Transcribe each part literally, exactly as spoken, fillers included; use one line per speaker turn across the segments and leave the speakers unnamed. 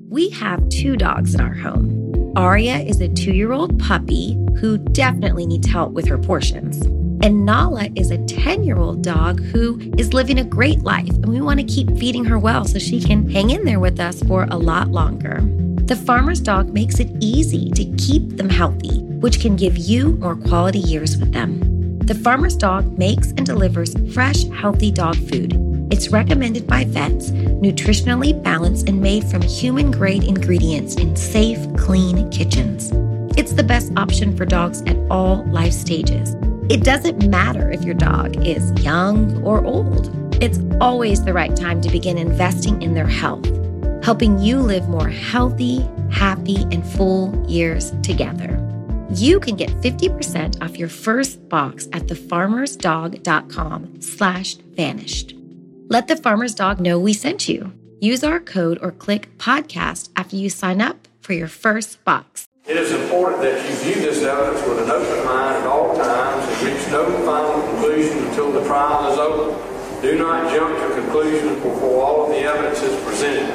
We have two dogs in our home. Aria is a two-year-old puppy who definitely needs help with her portions. And Nala is a ten-year-old dog who is living a great life, and we want to keep feeding her well so she can hang in there with us for a lot longer. The Farmer's Dog makes it easy to keep them healthy, which can give you more quality years with them. The Farmer's Dog makes and delivers fresh, healthy dog food. It's recommended by vets, nutritionally balanced and made from human-grade ingredients in safe, clean kitchens. It's the best option for dogs at all life stages. It doesn't matter if your dog is young or old. It's always the right time to begin investing in their health, helping you live more healthy, happy, and full years together. You can get fifty percent off your first box at thefarmersdog.com slash vanished. Let the Farmer's Dog know we sent you. Use our code or click podcast after you sign up for your first box.
It is important that you view this evidence with an open mind at all times and reach no final conclusion until the trial is over. Do not jump to conclusions before all of the evidence is presented.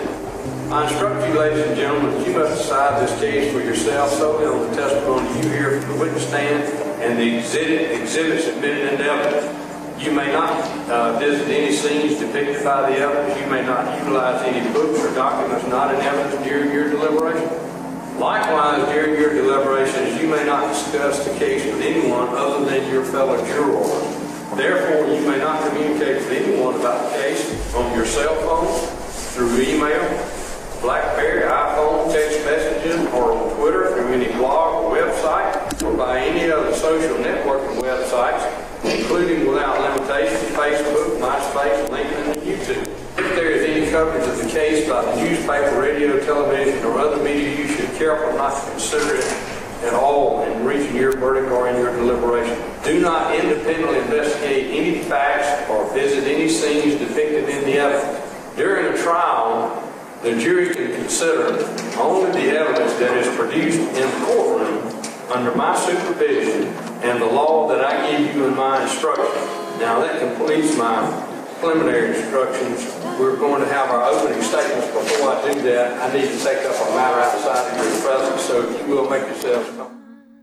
I instruct you, ladies and gentlemen, that you must decide this case for yourself solely on the testimony you hear from the witness stand and the exhibit, exhibits admitted into evidence. You may not uh, visit any scenes depicted by the evidence. You may not utilize any books or documents not in evidence during your deliberation. Likewise, during your deliberations, you may not discuss the case with anyone other than your fellow jurors. Therefore, you may not communicate with anyone about the case on your cell phone, through email, BlackBerry, iPhone, text messages, or on Twitter, through any blog or website, or by any other social networking websites, including without limitation Facebook, MySpace, LinkedIn, and YouTube. If there is any coverage of the case by the newspaper, radio, television, or other media, you should be careful not to consider it at all in reaching your verdict or in your deliberation. Do not independently investigate any facts or visit any scenes depicted in the evidence. During a trial, the jury can consider only the evidence that is produced in the courtroom under my supervision and the law that I give you in my instruction. Now that completes my preliminary instructions. We're going to have our opening statements. Before I do that, I need to take up a matter outside of your presence, so if you will make yourselves comfortable.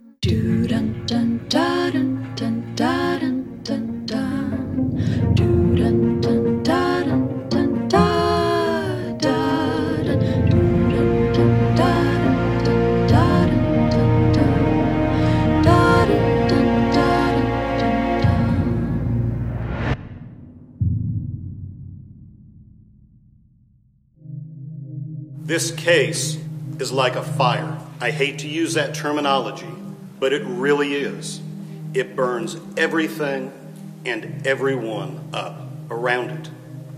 This case is like a fire. I hate to use that terminology, but it really is. It burns everything and everyone up around it.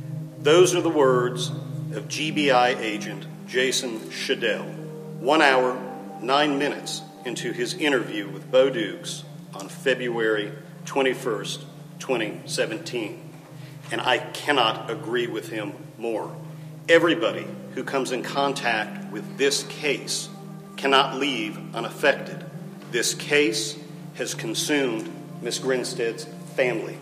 Those are the words of G B I agent Jason Shadell, one hour, nine minutes into his interview with Bo Dukes on February twenty-first, twenty seventeen. And I cannot agree with him more. Everybody who comes in contact with this case cannot leave unaffected. This case has consumed Miss Grinstead's family.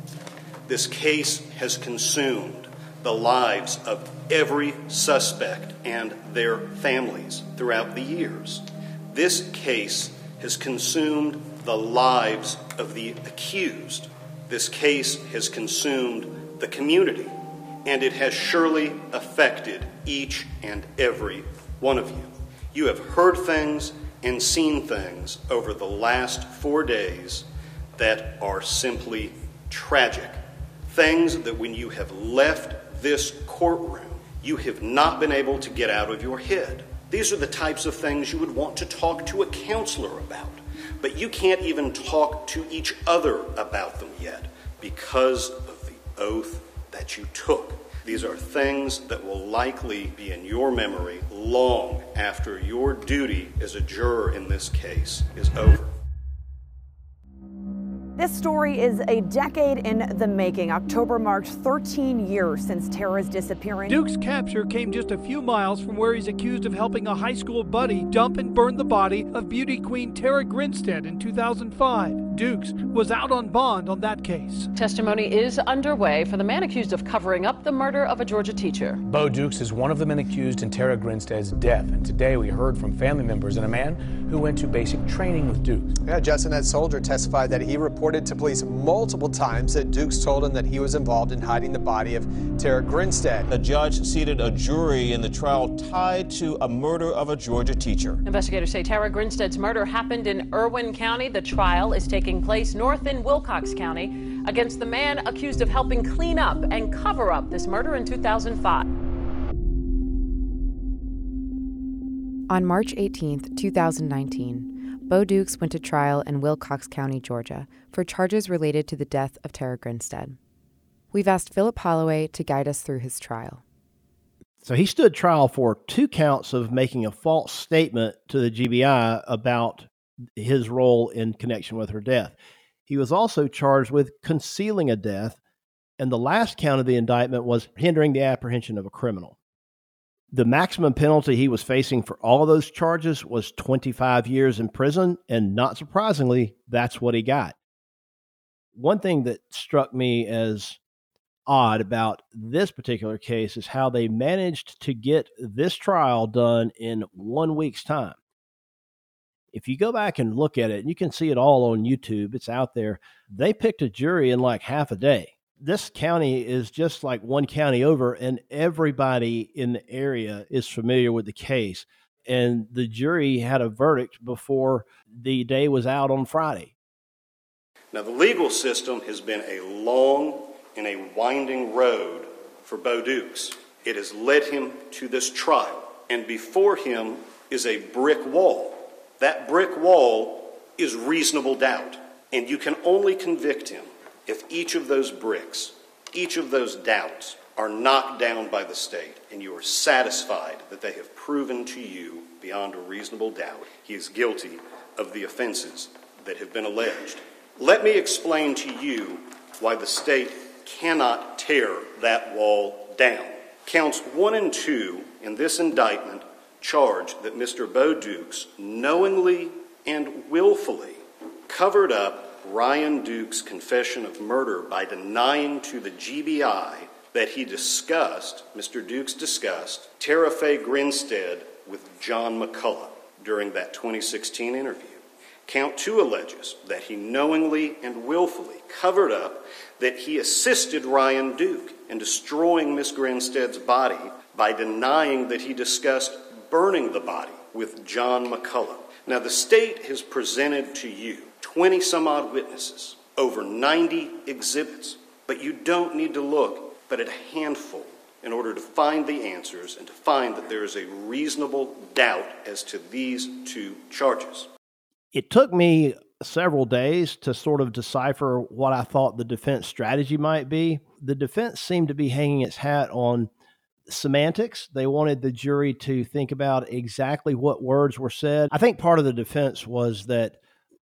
This case has consumed the lives of every suspect and their families throughout the years. This case has consumed the lives of the accused. This case has consumed the community, and it has surely affected each and every one of you. You have heard things and seen things over the last four days that are simply tragic. Things that when you have left this courtroom, you have not been able to get out of your head. These are the types of things you would want to talk to a counselor about, but you can't even talk to each other about them yet because of the oath that you took. These are things that will likely be in your memory long after your duty as a juror in this case is over.
This story is a decade in the making. October marks thirteen years since Tara's disappearance.
Duke's capture came just a few miles from where he's accused of helping a high school buddy dump and burn the body of beauty queen Tara Grinstead in two thousand five. Dukes was out on bond on that case.
Testimony is underway for the man accused of covering up the murder of a Georgia teacher.
Bo Dukes is one of the men accused in Tara Grinstead's death, and today we heard from family members and a man who went to basic training with Dukes.
Yeah, Justin, that soldier testified that he reported to police multiple times that Dukes told him that he was involved in hiding the body of Tara Grinstead.
A judge seated a jury in the trial tied to a murder of a Georgia teacher.
Investigators say Tara Grinstead's murder happened in Irwin County. The trial is taking place north in Wilcox County against the man accused of helping clean up and cover up this murder in two thousand five.
On March eighteenth, two thousand nineteen, Bo Dukes went to trial in Wilcox County, Georgia, for charges related to the death of Tara Grinstead. We've asked Philip Holloway to guide us through his trial.
So he stood trial for two counts of making a false statement to the G B I about his role in connection with her death. He was also charged with concealing a death, and the last count of the indictment was hindering the apprehension of a criminal. The maximum penalty he was facing for all of those charges was twenty-five years in prison, and not surprisingly, that's what he got. One thing that struck me as odd about this particular case is how they managed to get this trial done in one week's time. If you go back and look at it, and you can see it all on YouTube, it's out there, they picked a jury in like half a day. This county is just like one county over, and everybody in the area is familiar with the case. And the jury had a verdict before the day was out on Friday.
Now, the legal system has been a long and a winding road for Bo Dukes. It has led him to this trial, and before him is a brick wall. That brick wall is reasonable doubt, and you can only convict him if each of those bricks, each of those doubts are knocked down by the state, and you are satisfied that they have proven to you beyond a reasonable doubt he is guilty of the offenses that have been alleged. Let me explain to you why the state cannot tear that wall down. Counts one and two in this indictment charge that Mister Bo Dukes knowingly and willfully covered up Ryan Dukes' confession of murder by denying to the G B I that he discussed, Mister Dukes discussed, Tara Faye Grinstead with John McCullough during that twenty sixteen interview. Count two alleges that he knowingly and willfully covered up that he assisted Ryan Duke in destroying Miss Grinstead's body by denying that he discussed burning the body with John McCullough. Now, the state has presented to you twenty some odd witnesses, over ninety exhibits, but you don't need to look but at a handful in order to find the answers and to find that there is a reasonable doubt as to these two charges.
It took me several days to sort of decipher what I thought the defense strategy might be. The defense seemed to be hanging its hat on semantics. They wanted the jury to think about exactly what words were said. I think part of the defense was that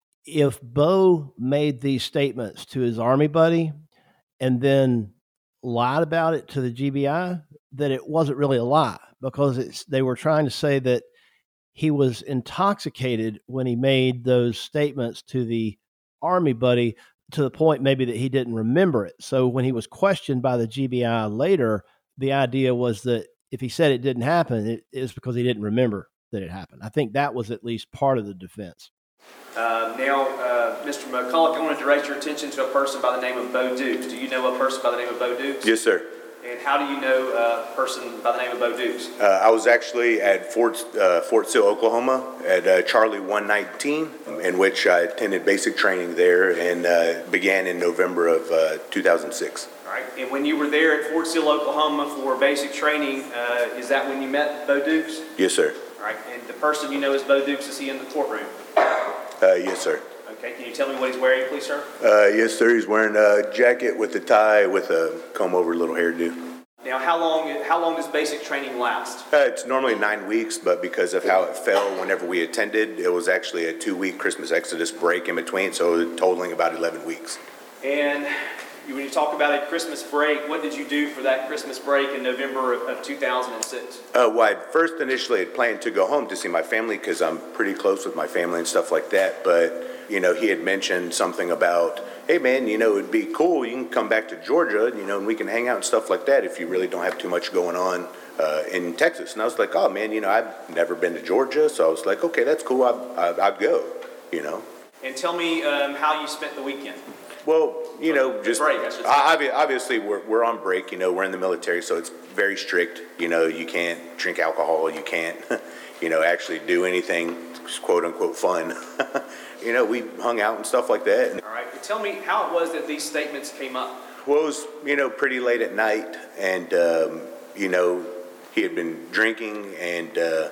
if Bo made these statements to his Army buddy and then lied about it to the G B I, that it wasn't really a lie, because it's, they were trying to say that he was intoxicated when he made those statements to the Army buddy, to the point maybe that he didn't remember it. So when he was questioned by the G B I later, the idea was that if he said it didn't happen, it is because he didn't remember that it happened. I think that was at least part of the defense.
Uh, now, uh, Mister McCullough, I want to direct your attention to a person by the name of Bo Dukes. Do you know a person by the name of Bo Dukes?
Yes, sir.
And how do you know a person by the name of Bo Dukes?
Uh, I was actually at Fort uh, Fort Sill, Oklahoma, at uh, Charlie one nineteen, in which I attended basic training there, and uh, began in November of uh, two thousand six.
All right. And when you were there at Fort Sill, Oklahoma for basic training, uh, is that when you met Bo Dukes?
Yes, sir.
All right. And the person you know as Bo Dukes, is he in the courtroom?
Uh, yes, sir.
Okay. Can you tell me what he's wearing, please, sir?
Uh, yes, sir. He's wearing a jacket with a tie with a comb-over little hairdo.
Now, how long how long does basic training last?
Uh, it's normally nine weeks, but because of how it fell whenever we attended, it was actually a two-week Christmas Exodus break in between, so totaling about eleven weeks.
And When you talk about a Christmas break, what did you do for that Christmas break in November of, of two thousand six?
Uh, well, I first initially had planned to go home to see my family because I'm pretty close with my family and stuff like that. But, you know, he had mentioned something about, hey, man, you know, it'd be cool. You can come back to Georgia, you know, and we can hang out and stuff like that if you really don't have too much going on uh, in Texas. And I was like, oh, man, you know, I've never been to Georgia. So I was like, okay, that's cool. I'd, I'd, I'd go, you know.
And tell me um, how you spent the weekend.
Well, you know, just
break, I should say.
obvi- obviously we're we're on break. You know, we're in the military, so it's very strict. You know, you can't drink alcohol. You can't, you know, actually do anything quote unquote fun. You know, we hung out and stuff like that.
All right. Well, tell me how it was that these statements came up.
Well, it was, you know, pretty late at night, and um, you know, he had been drinking and uh,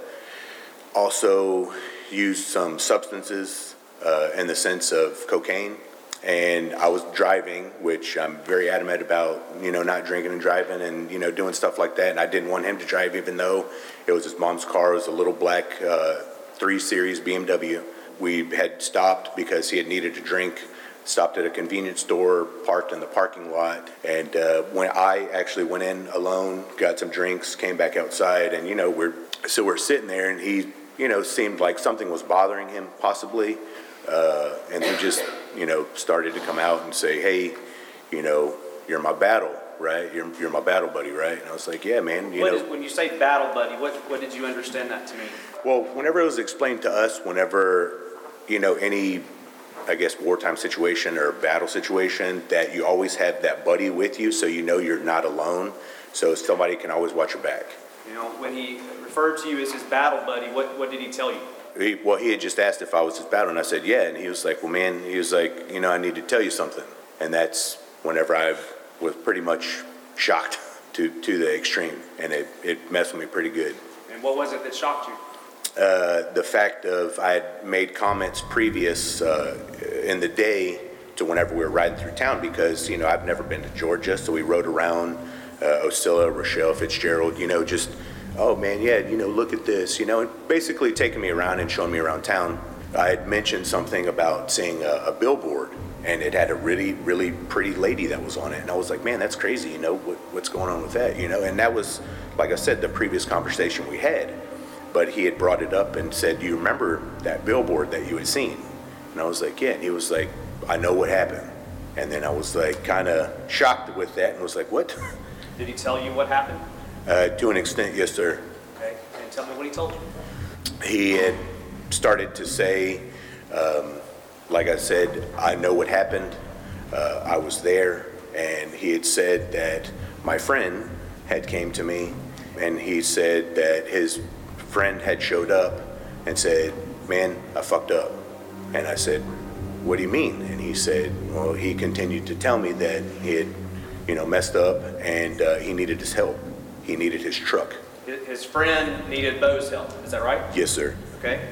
also used some substances uh, in the sense of cocaine. And I was driving, which I'm very adamant about, you know, not drinking and driving and, you know, doing stuff like that. And I didn't want him to drive, even though it was his mom's car. It was a little black uh, three series B M W. We had stopped because he had needed a drink, stopped at a convenience store, parked in the parking lot. And uh, when I actually went in alone, got some drinks, came back outside, and, you know, we're so we're sitting there, and he, you know, seemed like something was bothering him, possibly. Uh, and he just, you know, started to come out and say, hey, you know, you're my battle, right? You're you're my battle buddy, right? And I was like, yeah, man. You
what
know,
is, when you say battle buddy, what, what did you understand that to mean?
Well, whenever it was explained to us, whenever, you know, any, I guess, wartime situation or battle situation, that you always have that buddy with you, so you know you're not alone, so somebody can always watch your back.
You know, when he referred to you as his battle buddy, what, what did he tell you?
He, well, he had just asked if I was his battle, and I said, yeah. And he was like, well, man, he was like, you know, I need to tell you something. And that's whenever I was pretty much shocked to, to the extreme, and it, it messed with me pretty good.
And what was it that shocked you?
Uh, the fact of I had made comments previous uh, in the day to whenever we were riding through town, because, you know, I've never been to Georgia, so we rode around uh, Ocilla, Rochelle, Fitzgerald, you know, just, oh man, yeah, you know, look at this, you know, and basically taking me around and showing me around town. I had mentioned something about seeing a, a billboard, and it had a really, really pretty lady that was on it. And I was like, man, that's crazy, you know, what, what's going on with that, you know? And that was, like I said, the previous conversation we had. But he had brought it up and said, do you remember that billboard that you had seen? And I was like, yeah. And he was like, I know what happened. And then I was like, kind of shocked with that and was like, what?
Did he tell you what happened?
Uh, to an extent, yes, sir.
Okay, and tell me what he told you.
He had started to say, um, like I said, I know what happened. Uh, I was there, and he had said that my friend had came to me, and he said that his friend had showed up and said, man, I fucked up. And I said, what do you mean? And he said, well, he continued to tell me that he had, you know, messed up, and uh, he needed his help. He needed his truck.
His friend needed Bo's help, is that right?
Yes, sir.
Okay.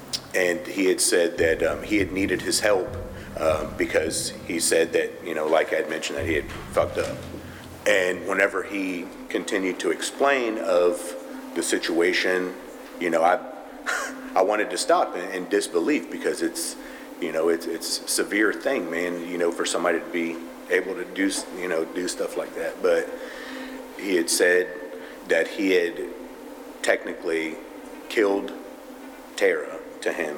And he had said that um, he had needed his help um, because he said that, you know, like I had mentioned, that he had fucked up. And whenever he continued to explain of the situation, you know, I I wanted to stop in, in disbelief, because it's, you know, it's it's a severe thing, man, you know, for somebody to be able to do, you know, do stuff like that. But he had said that he had technically killed Tara to him.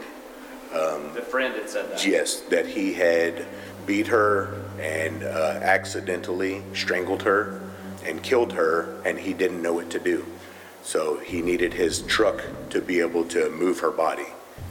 Um,
the friend had said that.
Yes, that he had beat her and uh, accidentally strangled her and killed her, and he didn't know what to do. So he needed his truck to be able to move her body.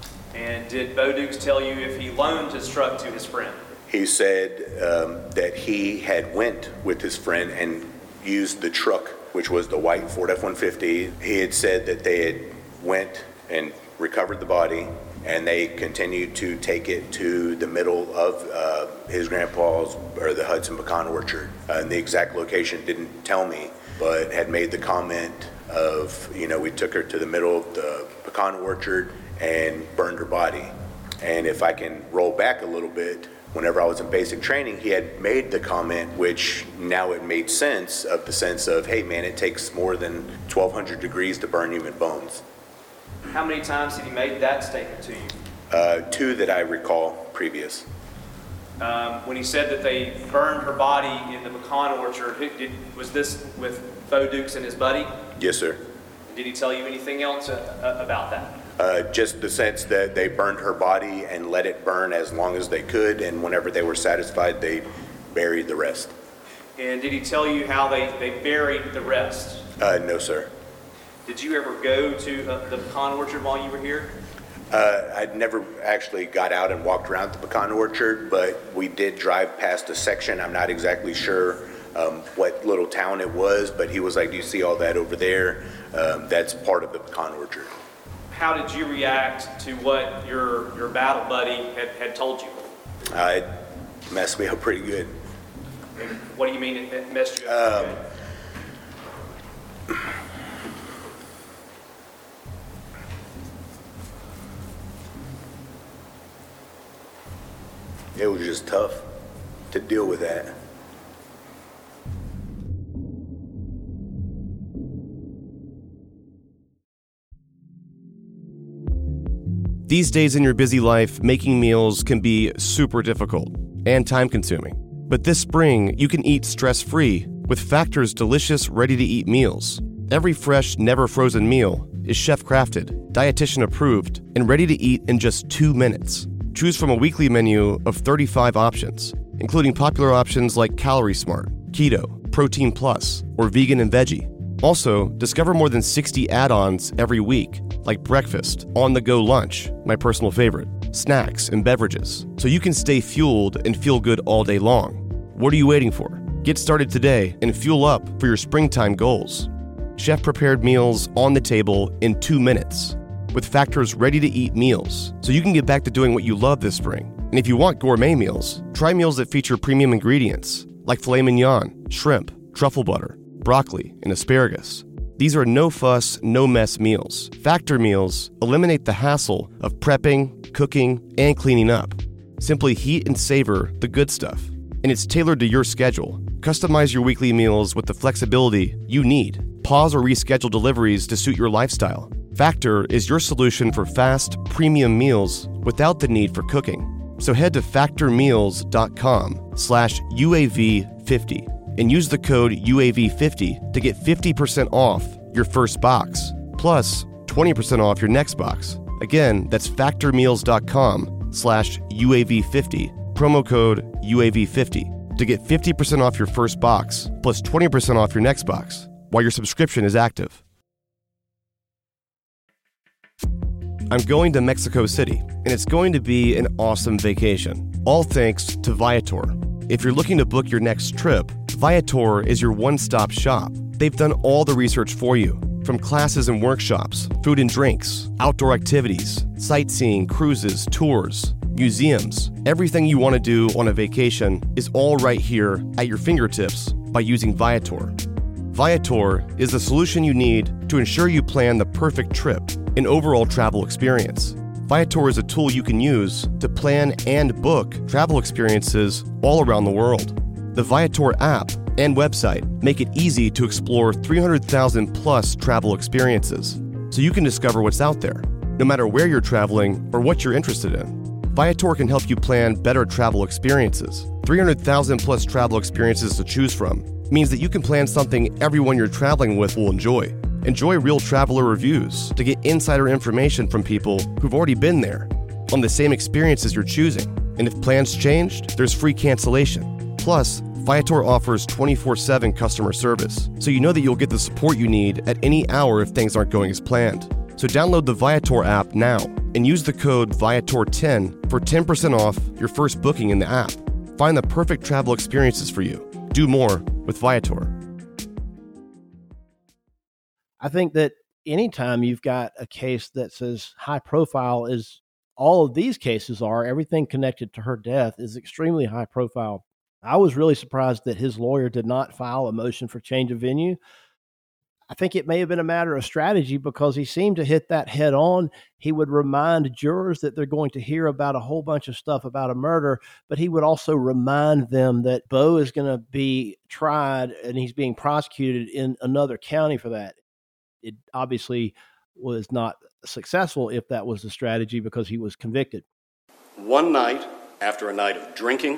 And did Bo Dukes tell you if he loaned his truck to his friend?
He said um, that he had went with his friend and used the truck, which was the white Ford F one fifty. He had said that they had went and recovered the body, and they continued to take it to the middle of uh, his grandpa's, or the Hudson Pecan Orchard. Uh, and the exact location didn't tell me, but had made the comment of, you know, we took her to the middle of the pecan orchard and burned her body. And if I can roll back a little bit, whenever I was in basic training, he had made the comment, which now it made sense, of the sense of, hey man, it takes more than twelve hundred degrees to burn human bones.
How many times had he made that statement to you?
Uh, two that I recall previous.
Um, when he said that they burned her body in the pecan orchard, who, did, was this with Bo Dukes and his buddy?
Yes, sir.
Did he tell you anything else uh, about that?
Uh, just the sense that they burned her body and let it burn as long as they could, and whenever they were satisfied, they buried the rest.
And did he tell you how they, they buried the rest?
Uh, no, sir.
Did you ever go to uh, the pecan orchard while you were here?
Uh, I'd never actually got out and walked around the pecan orchard, but we did drive past a section. I'm not exactly sure um, what little town it was, but he was like, do you see all that over there? Um, that's part of the pecan orchard.
How did you react to what your your battle buddy had, had told you?
Uh, it messed me up pretty good.
What do you mean it messed you up?
Um, It was just tough to deal with that.
These days in your busy life, making meals can be super difficult and time-consuming. But this spring, you can eat stress-free with Factor's delicious, ready-to-eat meals. Every fresh, never-frozen meal is chef-crafted, dietitian-approved, and ready to eat in just two minutes. Choose from a weekly menu of thirty-five options, including popular options like Calorie Smart, Keto, Protein Plus, or Vegan and Veggie. Also, discover more than sixty add-ons every week, like breakfast, on-the-go lunch, my personal favorite, snacks, and beverages, so you can stay fueled and feel good all day long. What are you waiting for? Get started today and fuel up for your springtime goals. Chef-prepared meals on the table in two minutes. With Factor's ready-to-eat meals, so you can get back to doing what you love this spring. And if you want gourmet meals, try meals that feature premium ingredients, like filet mignon, shrimp, truffle butter, broccoli, and asparagus. These are no-fuss, no-mess meals. Factor meals eliminate the hassle of prepping, cooking, and cleaning up. Simply heat and savor the good stuff. And it's tailored to your schedule. Customize your weekly meals with the flexibility you need. Pause or reschedule deliveries to suit your lifestyle. Factor is your solution for fast, premium meals without the need for cooking. So head to factormeals.com slash UAV50 and use the code U A V fifty to get fifty percent off your first box, plus twenty percent off your next box. Again, that's factormeals.com slash UAV50, promo code U A V fifty, to get fifty percent off your first box, plus twenty percent off your next box, while your subscription is active. I'm going to Mexico City, and it's going to be an awesome vacation, all thanks to Viator. If you're looking to book your next trip, Viator is your one-stop shop. They've done all the research for you, from classes and workshops, food and drinks, outdoor activities, sightseeing, cruises, tours, museums. Everything you want to do on a vacation is all right here at your fingertips by using Viator. Viator is the solution you need to ensure you plan the perfect trip and overall travel experience. Viator is a tool you can use to plan and book travel experiences all around the world. The Viator app and website make it easy to explore three hundred thousand plus travel experiences, so you can discover what's out there, no matter where you're traveling or what you're interested in. Viator can help you plan better travel experiences. three hundred thousand plus travel experiences to choose from means that you can plan something everyone you're traveling with will enjoy. Enjoy real traveler reviews to get insider information from people who've already been there on the same experiences you're choosing. And if plans changed, there's free cancellation. Plus, Viator offers twenty-four seven customer service, so you know that you'll get the support you need at any hour if things aren't going as planned. So download the Viator app now and use the code Viator ten for ten percent off your first booking in the app. Find the perfect travel experiences for you. Do more with Viator.
I think that anytime you've got a case that's as high profile as all of these cases are, everything connected to her death is extremely high profile. I was really surprised that his lawyer did not file a motion for change of venue. I think it may have been a matter of strategy because he seemed to hit that head on. He would remind jurors that they're going to hear about a whole bunch of stuff about a murder, but he would also remind them that Bo is going to be tried and he's being prosecuted in another county for that. It obviously was not successful if that was the strategy because he was convicted.
One night, after a night of drinking,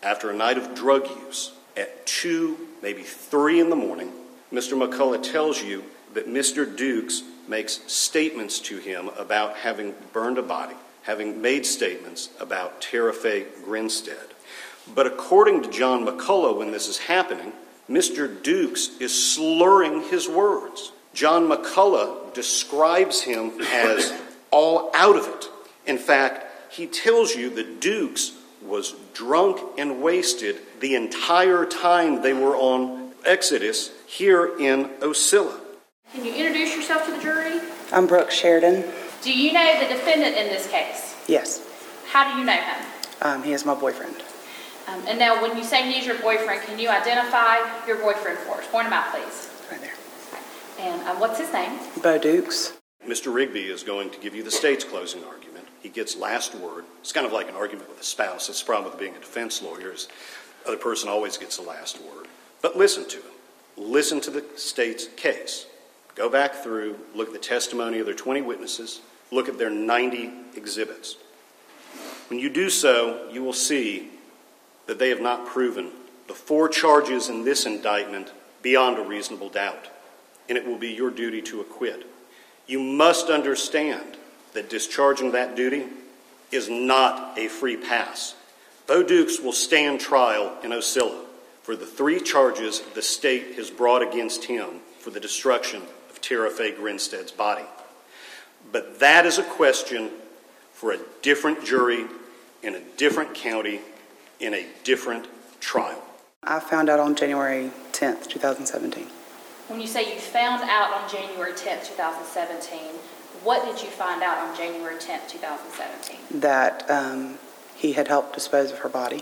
after a night of drug use at two, maybe three in the morning, Mister McCullough tells you that Mister Dukes makes statements to him about having burned a body, having made statements about Tara Faye Grinstead. But according to John McCullough, when this is happening, Mister Dukes is slurring his words. John McCullough describes him as all out of it. In fact, he tells you that Dukes was drunk and wasted the entire time they were on Exodus here in Ocilla.
Can you introduce yourself to the jury?
I'm Brooke Sheridan.
Do you know the defendant in this case?
Yes.
How do you know him?
Um, he is my boyfriend.
Um, and now, when you say he's your boyfriend, can you identify your boyfriend for us? Point him out, please.
Right there.
And um, what's his name?
Bo Dukes.
Mister Rigby is going to give you the state's closing argument. He gets last word. It's kind of like an argument with a spouse. It's the problem with being a defense lawyer is the other person always gets the last word. But listen to him. Listen to the state's case. Go back through, look at the testimony of their twenty witnesses, look at their ninety exhibits. When you do so, you will see that they have not proven the four charges in this indictment beyond a reasonable doubt, and it will be your duty to acquit. You must understand that discharging that duty is not a free pass. Bo Dukes will stand trial in Ocilla for the three charges the state has brought against him for the destruction of Tara Faye Grinstead's body. But that is a question for a different jury in a different county in a different trial.
I found out on January tenth, twenty seventeen.
When you say you found out on January tenth, twenty seventeen, what did you find out on January tenth, twenty seventeen?
That um, he had helped dispose of her body.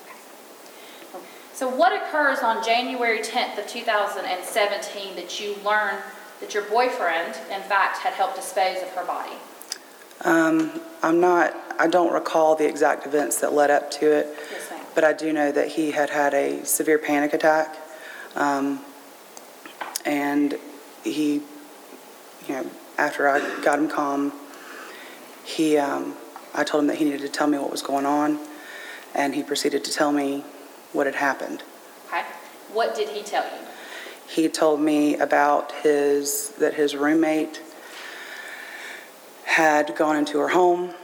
Okay. So what occurs on January tenth of two thousand seventeen that you learn that your boyfriend, in fact, had helped dispose of her body?
Um, I'm not, I don't recall the exact events that led up to it,
Yes, ma'am.
but I do know that he had had a severe panic attack, um, and he, you know, after I got him calm, he, um, I told him that he needed to tell me what was going on, and he proceeded to tell me what had happened.
Okay. What did he tell you?
He told me about his, that his roommate had gone into her home,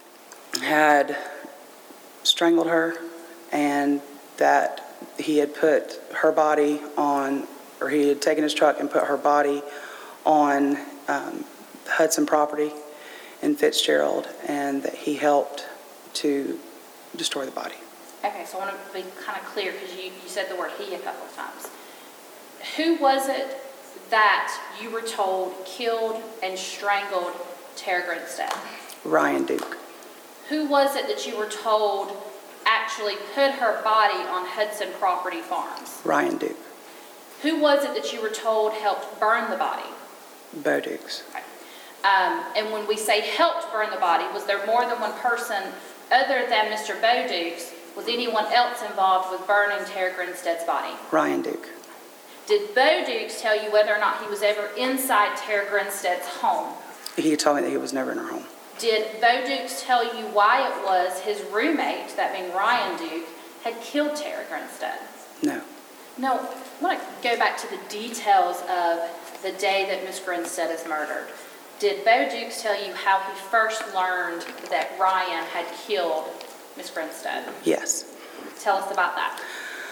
had strangled her, and that he had put her body on, or he had taken his truck and put her body on um, Hudson property in Fitzgerald, and that he helped to destroy the body.
Okay, so I want to be kind of clear because you, you said the word he a couple of times. Who was it that you were told killed and strangled Tara Grinstead?
Ryan Duke.
Who was it that you were told actually put her body on Hudson Property Farms?
Ryan Duke.
Who was it that you were told helped burn the body?
Bo Dukes.
Okay. Um, and when we say helped burn the body, was there more than one person other than Mister Bo Dukes? Was anyone else involved with burning Tara Grinstead's body?
Ryan Duke.
Did Bo Dukes tell you whether or not he was ever inside Tara Grinstead's home?
He told me that he was never in her home.
Did Bo Dukes tell you why it was his roommate, that being Ryan Duke, had killed Tara Grinstead?
No.
No, I want to go back to the details of the day that Miss Grinstead is murdered. Did Bo Dukes tell you how he first learned that Ryan had killed Miss Grinstead?
Yes.
Tell us about that.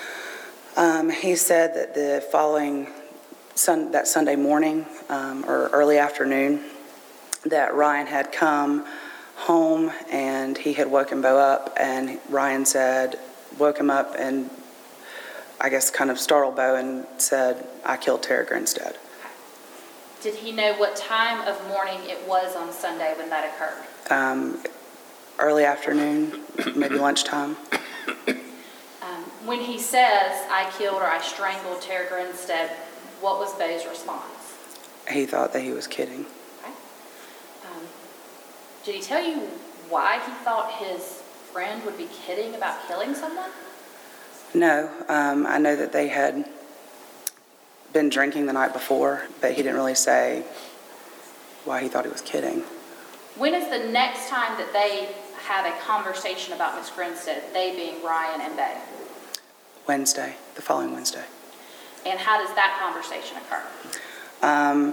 Um, he said that the following, sun, that Sunday morning um, or early afternoon, that Ryan had come home and he had woken Bo up, and Ryan said, woke him up and I guess kind of startled Bo and said, I killed Tara Grinstead.
Did he know what time of morning it was on Sunday when that occurred?
Um, early afternoon, maybe lunchtime.
Um, when he says, I killed or I strangled Tara Grinstead, what was Bo's response?
He thought that he was kidding.
Okay. Um, did he tell you why he thought his friend would be kidding about killing someone?
No. Um, I know that they had been drinking the night before, but he didn't really say why he thought he was kidding.
When is the next time that they had a conversation about Miss Grinstead, they being Ryan and Bo?
Wednesday, the following Wednesday.
And how does that conversation occur?
Um,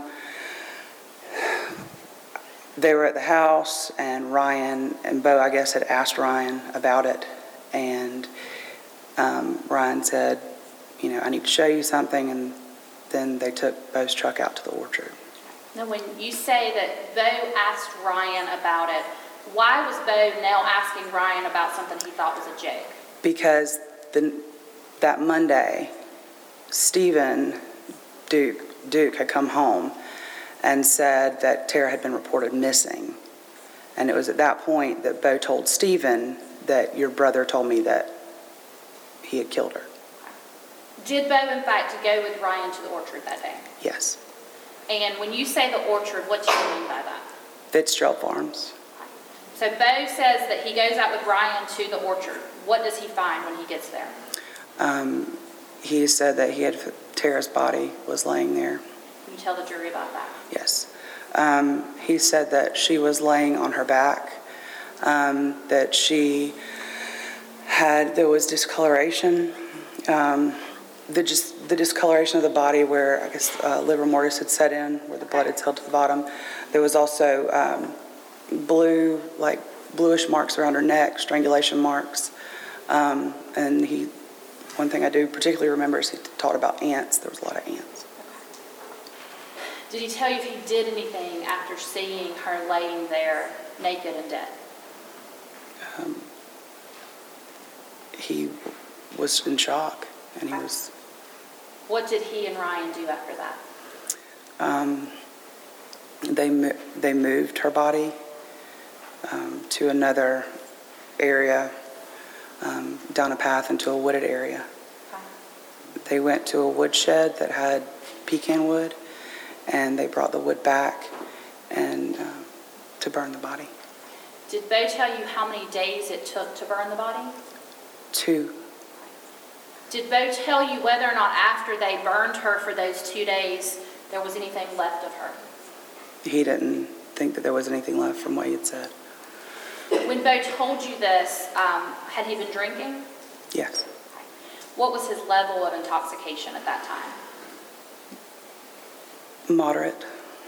they were at the house, and Ryan and Bo, I guess, had asked Ryan about it. And um, Ryan said, you know, I need to show you something. And then they took Bo's truck out to the orchard.
Now, when you say that Bo asked Ryan about it, why was Bo now asking Ryan about something he thought was a joke?
Because the, that Monday, Stephen Duke, Duke had come home and said that Tara had been reported missing. And it was at that point that Bo told Stephen that your brother told me that he had killed her.
Did Bo, in fact, go with Ryan to the orchard that day?
Yes.
And when you say the orchard, what do you mean by that?
Fitzgerald Farms.
So Bo says that he goes out with Ryan to the orchard. What does he find when he gets there?
Um, he said that he had Tara's body was laying there.
Can you tell the jury about that?
Yes. Um, he said that she was laying on her back, um, that she had, there was discoloration, um, the just the discoloration of the body where I guess uh, livor mortis had set in, where the blood had settled to the bottom. There was also um, blue, like bluish marks around her neck, strangulation marks. Um, and he, one thing I do particularly remember is he talked about ants. There was a lot of ants.
Did he tell you if he did anything after seeing her laying there naked and dead?
Um, he was in shock, and he was...
What did he and Ryan do after that?
Um, they, mo- they moved her body um, to another area, um, down a path into a wooded area. Okay. They went to a woodshed that had pecan wood, and they brought the wood back and uh, to burn the body.
Did Bo tell you how many days it took to burn the body?
Two.
Did Bo tell you whether or not after they burned her for those two days, there was anything left of her?
He didn't think that there was anything left from what he had said.
When Bo told you this, um, had he been drinking?
Yes.
What was his level of intoxication at that time?
Moderate.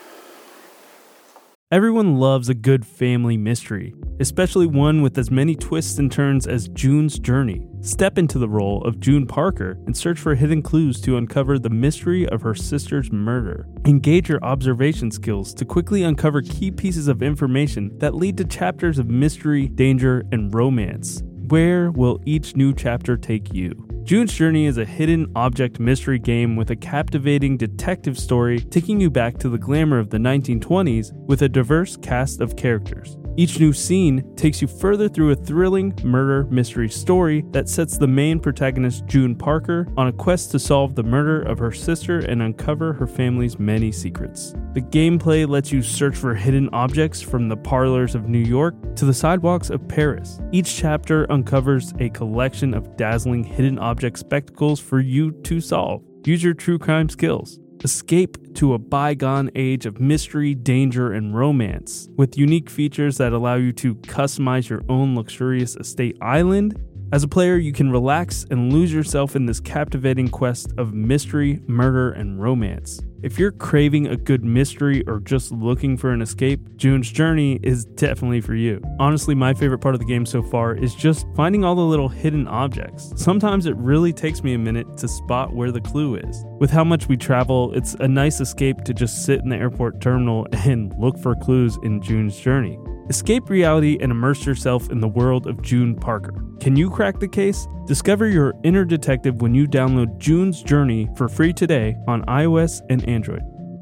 Everyone loves a good family mystery, especially one with as many twists and turns as June's Journey. Step into the role of June Parker and search for hidden clues to uncover the mystery of her sister's murder. Engage your observation skills to quickly uncover key pieces of information that lead to chapters of mystery, danger, and romance. Where will each new chapter take you? June's Journey is a hidden object mystery game with a captivating detective story taking you back to the glamour of the nineteen twenties with a diverse cast of characters. Each new scene takes you further through a thrilling murder mystery story that sets the main protagonist, June Parker, on a quest to solve the murder of her sister and uncover her family's many secrets. The gameplay lets you search for hidden objects from the parlors of New York to the sidewalks of Paris. Each chapter uncovers a collection of dazzling hidden object spectacles for you to solve. Use your true crime skills. Escape to a bygone age of mystery, danger, and romance, with unique features that allow you to customize your own luxurious estate island. As a player, you can relax and lose yourself in this captivating quest of mystery, murder, and romance. If you're craving a good mystery or just looking for an escape, June's Journey is definitely for you. Honestly, my favorite part of the game so far is just finding all the little hidden objects. Sometimes it really takes me a minute to spot where the clue is. With how much we travel, it's a nice escape to just sit in the airport terminal and look for clues in June's Journey. Escape reality and immerse yourself in the world of June Parker. Can you crack the case? Discover your inner detective when you download June's Journey for free today on iOS and Android.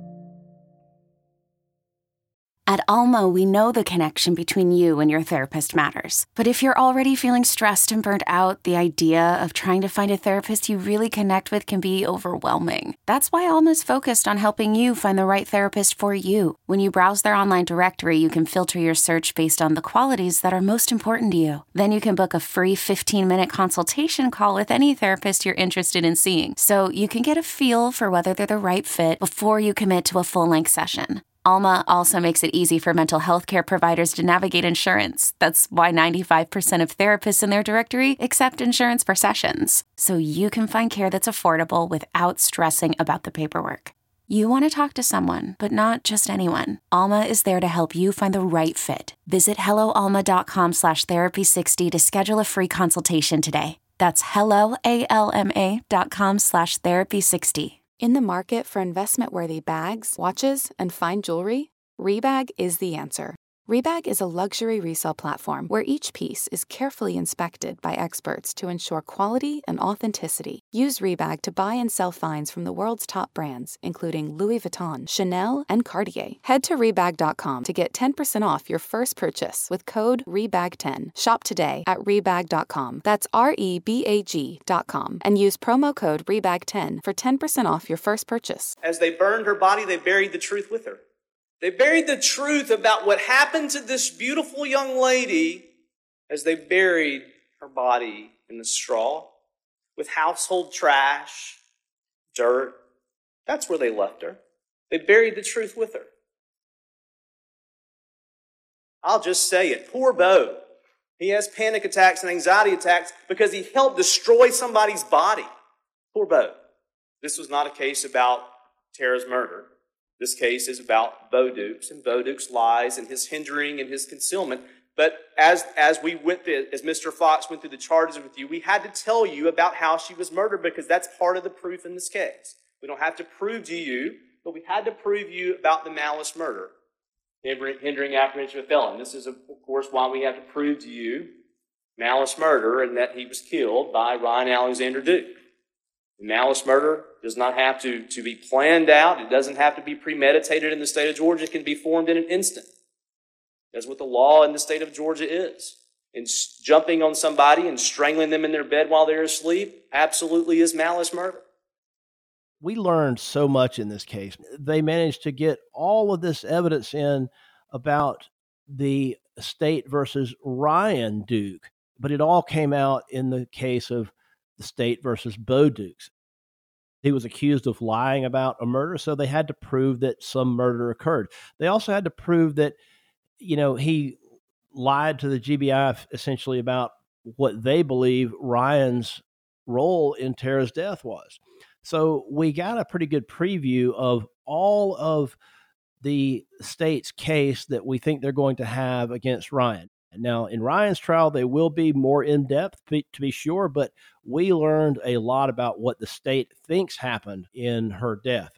At Almo, we know the connection between you and your therapist matters. But if you're already feeling stressed and burnt out, the idea of trying to find a therapist you really connect with can be overwhelming. That's why Almo's focused on helping you find the right therapist for you. When you browse their online directory, you can filter your search based on the qualities that are most important to you. Then you can book a free fifteen-minute consultation call with any therapist you're interested in seeing, so you can get a feel for whether they're the right fit before you commit to a full-length session. Alma also makes it easy for mental health care providers to navigate insurance. That's why ninety-five percent of therapists in their directory accept insurance for sessions, so you can find care that's affordable without stressing about the paperwork. You want to talk to someone, but not just anyone. Alma is there to help you find the right fit. Visit helloalma.com slash therapy sixty to schedule a free consultation today. That's helloalma dot com slash therapy sixty.
In the market for investment-worthy bags, watches, and fine jewelry, Rebag is the answer. Rebag is a luxury resale platform where each piece is carefully inspected by experts to ensure quality and authenticity. Use Rebag to buy and sell finds from the world's top brands, including Louis Vuitton, Chanel, and Cartier. Head to Rebag dot com to get ten percent off your first purchase with code Rebag ten. Shop today at Rebag dot com. That's R E B A G dot com. And use promo code Rebag ten for ten percent off your first purchase.
As they burned her body, they buried the truth with her. They buried the truth about what happened to this beautiful young lady as they buried her body in the straw with household trash, dirt. That's where they left her. They buried the truth with her. I'll just say it. Poor Bo. He has panic attacks and anxiety attacks because he helped destroy somebody's body. Poor Bo. This was not a case about Tara's murder. This case is about Bo Dukes and Bo Dukes' lies and his hindering and his concealment. But as, as we went through, as Mister Fox went through the charges with you, we had to tell you about how she was murdered because that's part of the proof in this case. We don't have to prove to you, but we had to prove you about the malice murder, hindering apprehension of a felon. This is, of course, why we have to prove to you malice murder and that he was killed by Ryan Alexander Duke. Malice murder does not have to, to be planned out. It doesn't have to be premeditated in the state of Georgia. It can be formed in an instant. That's what the law in the state of Georgia is. And jumping on somebody and strangling them in their bed while they're asleep absolutely is malice murder.
We learned so much in this case. They managed to get all of this evidence in about the state versus Ryan Duke, but it all came out in the case of the state versus Bo Dukes. He was accused of lying about a murder, so they had to prove that some murder occurred. They also had to prove that, you know, he lied to the G B I essentially about what they believe Ryan's role in Tara's death was. So we got a pretty good preview of all of the state's case that we think they're going to have against Ryan. Now, in Ryan's trial, they will be more in-depth, to be sure, but we learned a lot about what the state thinks happened in her death.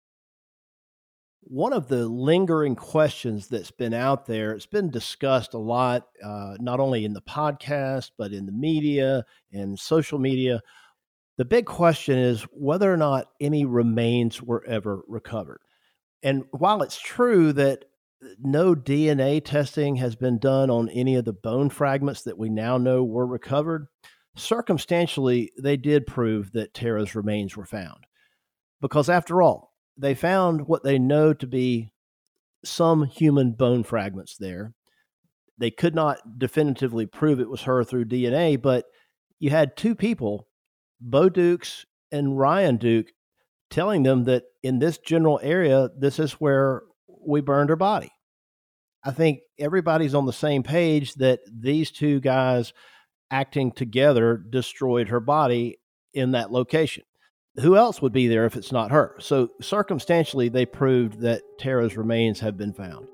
One of the lingering questions that's been out there, it's been discussed a lot, uh, not only in the podcast, but in the media and social media. The big question is whether or not any remains were ever recovered. And while it's true that no D N A testing has been done on any of the bone fragments that we now know were recovered, circumstantially, they did prove that Tara's remains were found. Because after all, they found what they know to be some human bone fragments there. They could not definitively prove it was her through D N A, but you had two people, Bo Dukes and Ryan Duke, telling them that in this general area, this is where we burned her body. I think everybody's on the same page that these two guys acting together destroyed her body in that location. Who else would be there if it's not her? So circumstantially, they proved that Tara's remains have been found.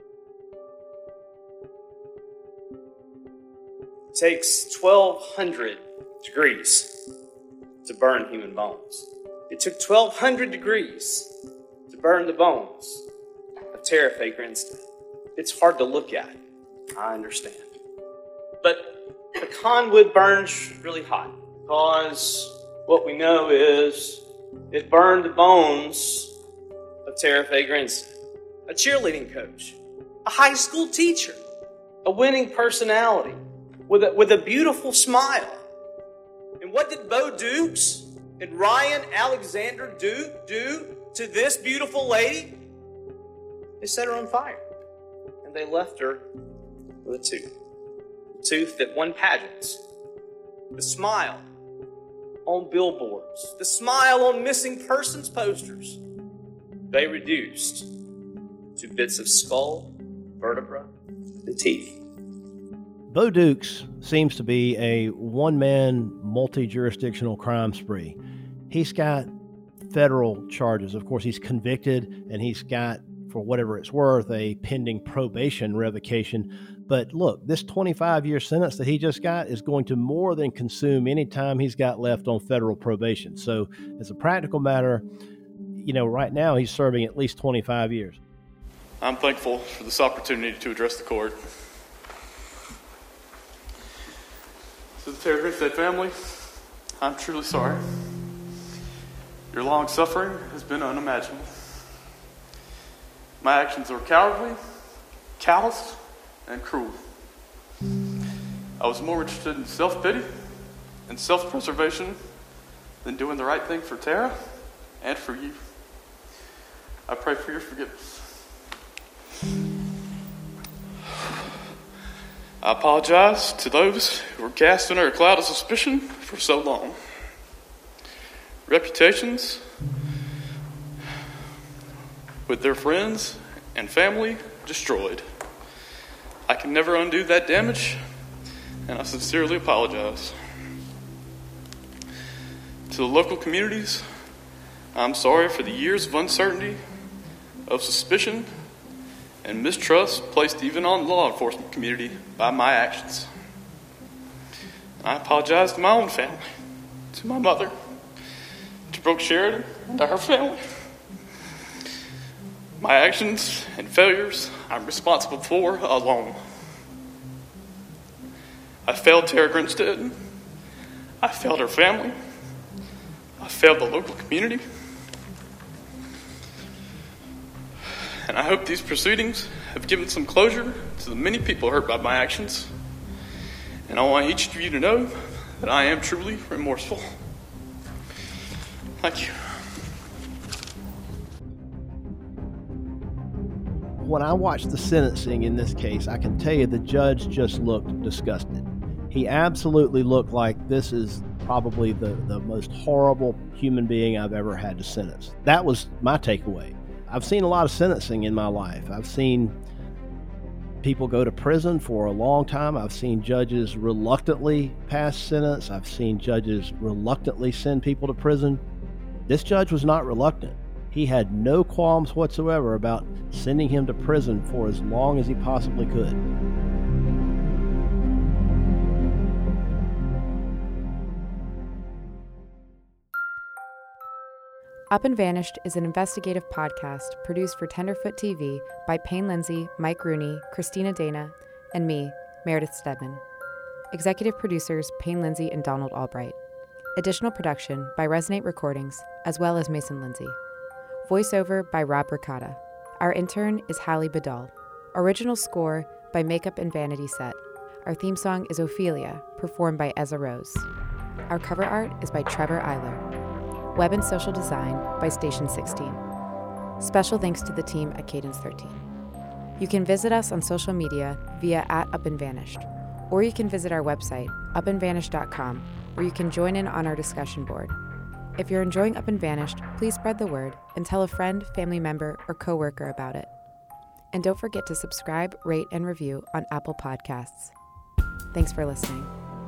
It takes twelve hundred degrees to burn human bones. It took twelve hundred degrees to burn the bones of Tara Faye Grinstead. It's hard to look at. I understand. But pecan wood burns really hot because what we know is it burned the bones of Tara Faye Grinstead, a cheerleading coach, a high school teacher, a winning personality with a, with a beautiful smile. And what did Bo Dukes and Ryan Alexander Duke do to this beautiful lady? They set her on fire. And they left her with a tooth. A tooth that won pageants. The smile on billboards. The smile on missing persons posters. They reduced to bits of skull, vertebra, the teeth.
Bo Dukes seems to be a one-man, multi-jurisdictional crime spree. He's got federal charges. Of course, he's convicted, and he's got, for whatever it's worth, a pending probation revocation. But look, this twenty-five-year sentence that he just got is going to more than consume any time he's got left on federal probation. So as a practical matter, you know, right now he's serving at least twenty-five years.
I'm thankful for this opportunity to address the court. To the Tara Grinstead family, I'm truly sorry. Your long suffering has been unimaginable. My actions were cowardly, callous, and cruel. I was more interested in self-pity and self-preservation than doing the right thing for Tara and for you. I pray for your forgiveness. I apologize to those who were cast under a cloud of suspicion for so long. Reputations with their friends and family destroyed. I can never undo that damage, and I sincerely apologize. To the local communities, I'm sorry for the years of uncertainty, of suspicion, and mistrust placed even on the law enforcement community by my actions. I apologize to my own family, to my mother, to Brooke Sheridan, and to her family. My actions and failures I'm responsible for alone. I failed Tara Grinstead. I failed her family. I failed the local community. And I hope these proceedings have given some closure to the many people hurt by my actions. And I want each of you to know that I am truly remorseful. Thank you.
When I watched the sentencing in this case, I can tell you the judge just looked disgusted. He absolutely looked like this is probably the, the most horrible human being I've ever had to sentence. That was my takeaway. I've seen a lot of sentencing in my life. I've seen people go to prison for a long time. I've seen judges reluctantly pass sentence. I've seen judges reluctantly send people to prison. This judge was not reluctant. He had no qualms whatsoever about sending him to prison for as long as he possibly could.
Up and Vanished is an investigative podcast produced for Tenderfoot T V by Payne Lindsay, Mike Rooney, Christina Dana, and me, Meredith Stedman. Executive producers Payne Lindsay and Donald Albright. Additional production by Resonate Recordings, as well as Mason Lindsay. Voiceover by Rob Ricotta. Our intern is Hallie Badal. Original score by Makeup and Vanity Set. Our theme song is Ophelia, performed by Ezra Rose. Our cover art is by Trevor Eiler. Web and social design by Station sixteen. Special thanks to the team at Cadence thirteen. You can visit us on social media via at Up and Vanished, or you can visit our website, up and vanished dot com, where you can join in on our discussion board. If you're enjoying Up and Vanished, please spread the word and tell a friend, family member, or coworker about it. And don't forget to subscribe, rate, and review on Apple Podcasts. Thanks for listening.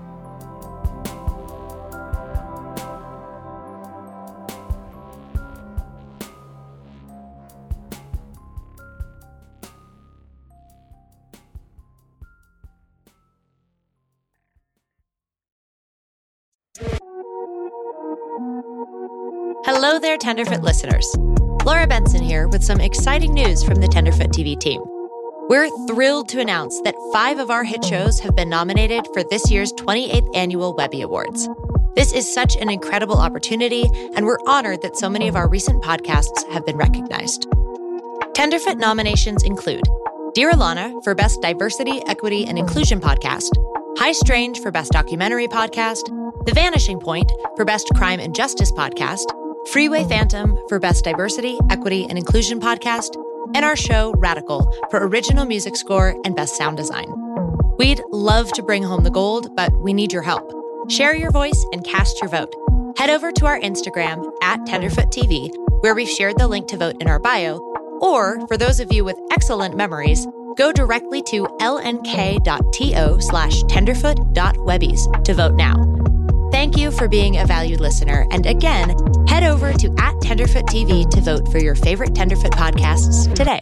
Hello there, Tenderfoot listeners. Laura Benson here with some exciting news from the Tenderfoot T V team. We're thrilled to announce that five of our hit shows have been nominated for this year's twenty-eighth Annual Webby Awards. This is such an incredible opportunity, and we're honored that so many of our recent podcasts have been recognized. Tenderfoot nominations include Dear Alana for Best Diversity, Equity, and Inclusion Podcast, High Strange for Best Documentary Podcast, The Vanishing Point for Best Crime and Justice Podcast, Freeway Phantom for Best Diversity, Equity, and Inclusion Podcast, and our show Radical for Original Music Score and Best Sound Design. We'd love to bring home the gold, but we need your help. Share your voice and cast your vote. Head over to our Instagram at Tenderfoot T V, where we've shared the link to vote in our bio, Or, for those of you with excellent memories, go directly to lnk.to slash tenderfoot.webbies to vote now. Thank you for being a valued listener. And again, head over to at Tenderfoot T V to vote for your favorite Tenderfoot podcasts today.